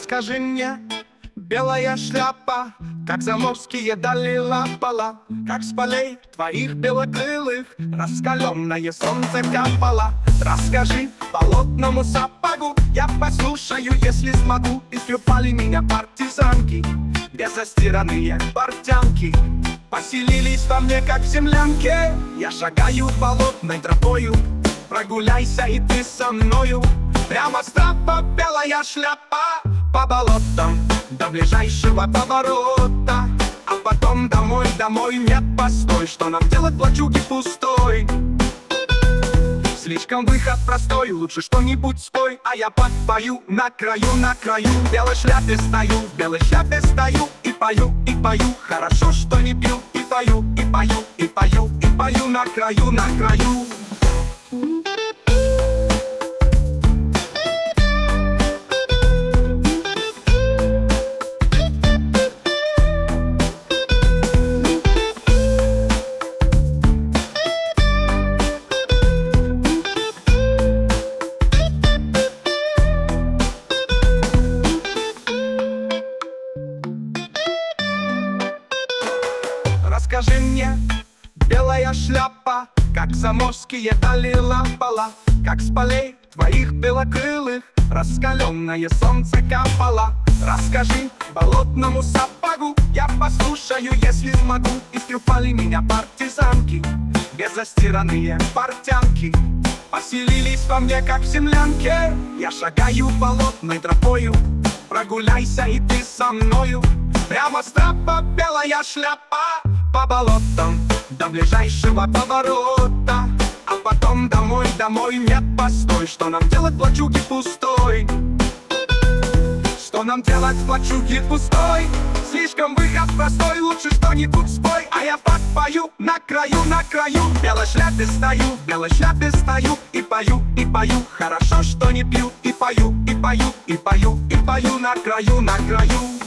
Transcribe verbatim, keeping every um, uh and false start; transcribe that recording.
Расскажи мне, белая шляпа, как заморские дали лапала, как с полей твоих белокрылых раскаленное солнце капало. Расскажи болотному сапогу, я послушаю, если смогу. Искупали меня партизанки, беззастиранные портянки, поселились во мне, как в землянке. Я шагаю болотной тропою, прогуляйся и ты со мною. Прямо с трапа белая шляпа, по болотам до ближайшего поворота. А потом домой, домой, нет, постой, что нам делать в лачуге пустой? Слишком выход простой, лучше что-нибудь спой. А я подпою на краю, на краю, в белой шляпе стою, в белой шляпе стою и пою, и пою. Хорошо, что не пью, и пою, и пою, и пою, и пою на краю, на краю. Расскажи мне, белая шляпа, как заморские дали лапала, как с полей твоих белокрылых раскаленное солнце капало. Расскажи болотному сапогу, я послушаю, если смогу. Искупали меня партизанки, беззастиранные портянки, поселились во мне, как в землянке. Я шагаю болотной тропою, прогуляйся и ты со мною. Прямо с трапа белая шляпа, по болотам до ближайшего поворота. А потом домой, домой, нет, постой, что нам делать в лачуге пустой? Что нам делать в лачуге пустой? Слишком выход простой, лучше что-нибудь спой. А я подпою на краю, на краю, в белой шляпе стою, в белой шляпе стою и пою, и пою. Хорошо, что не пью, и пою, и пою, и пою, и пою на краю, на краю.